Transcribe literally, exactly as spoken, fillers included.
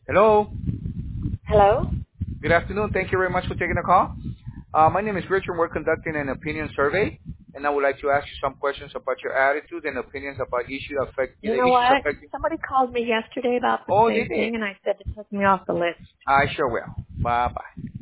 Hello. Hello? Good afternoon. Thank you very much for taking the call. Uh, my name is Richard. We're conducting an opinion survey, and I would like to ask you some questions about your attitude and opinions about issues affect the You know issues what? affecting. Somebody called me yesterday about the Oh, same did they? thing, and I said to take me off the list. I sure will. Bye bye.